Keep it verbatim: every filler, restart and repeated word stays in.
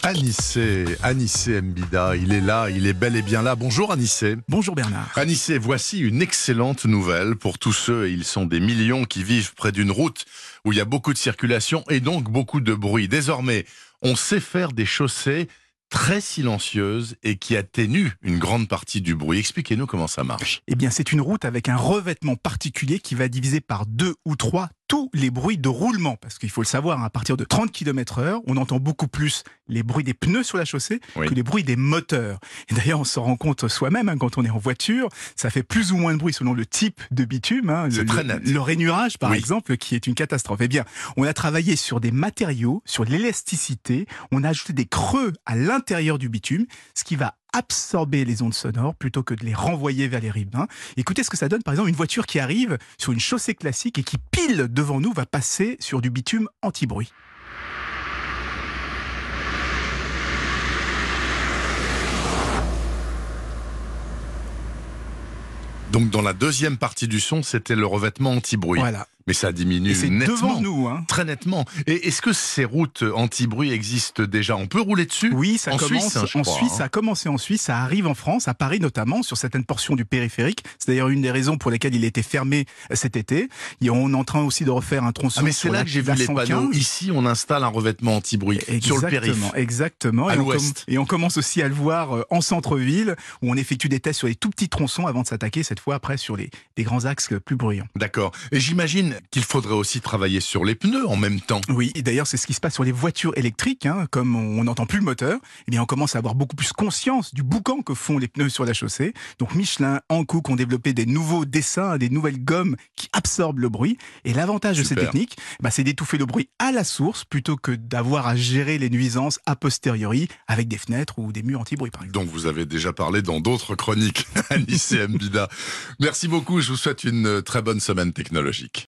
Anissé, Anissé Mbida, il est là, il est bel et bien là. Bonjour Anissé. Bonjour Bernard. Anissé, voici une excellente nouvelle pour tous ceux, et ils sont des millions qui vivent près d'une route où il y a beaucoup de circulation et donc beaucoup de bruit. Désormais, on sait faire des chaussées très silencieuses et qui atténuent une grande partie du bruit. Expliquez-nous comment ça marche. Eh bien, c'est une route avec un revêtement particulier qui va diviser par deux ou trois tous les bruits de roulement. Parce qu'il faut le savoir, à partir de trente kilomètres heure, on entend beaucoup plus les bruits des pneus sur la chaussée oui. que les bruits des moteurs. Et d'ailleurs, on s'en rend compte soi-même hein, quand on est en voiture. Ça fait plus ou moins de bruit selon le type de bitume. Hein, c'est le, très net. Le rainurage, par oui. exemple, qui est une catastrophe. Eh bien, on a travaillé sur des matériaux, sur l'élasticité. On a ajouté des creux à l'intérieur du bitume, ce qui va absorber les ondes sonores plutôt que de les renvoyer vers les riverains. Écoutez ce que ça donne, par exemple, une voiture qui arrive sur une chaussée classique et qui, pile devant nous, va passer sur du bitume anti-bruit. Donc dans la deuxième partie du son, c'était le revêtement anti-bruit. Voilà. Mais ça diminue et c'est nettement. Devant nous, hein. Très nettement. Et est-ce que ces routes anti-bruit existent déjà? On peut rouler dessus? Oui, ça en commence Suisse, hein, je en crois, Suisse. hein. Ça a commencé en Suisse, ça arrive en France, à Paris notamment, sur certaines portions du périphérique. C'est d'ailleurs une des raisons pour lesquelles il a été fermé cet été. Et on est en train aussi de refaire un tronçon. Ah mais c'est là la, que j'ai vu les panneaux. Ici, on installe un revêtement anti-bruit sur le périph'. Exactement. À et, l'ouest. On et on commence aussi à le voir en centre-ville, où on effectue des tests sur les tout petits tronçons avant de s'attaquer cette fois après sur les, les grands axes plus bruyants. D'accord. Et j'imagine qu'il faudrait aussi travailler sur les pneus en même temps. Oui, et d'ailleurs c'est ce qui se passe sur les voitures électriques, hein, comme on n'entend plus le moteur, eh bien on commence à avoir beaucoup plus conscience du boucan que font les pneus sur la chaussée. Donc Michelin, Hankook ont développé des nouveaux dessins, des nouvelles gommes qui absorbent le bruit. Et l'avantage de ces techniques, bah, c'est d'étouffer le bruit à la source plutôt que d'avoir à gérer les nuisances a posteriori avec des fenêtres ou des murs anti-bruit par exemple. Donc vous avez déjà parlé dans d'autres chroniques, Anissé Mbida. Merci beaucoup, je vous souhaite une très bonne semaine technologique.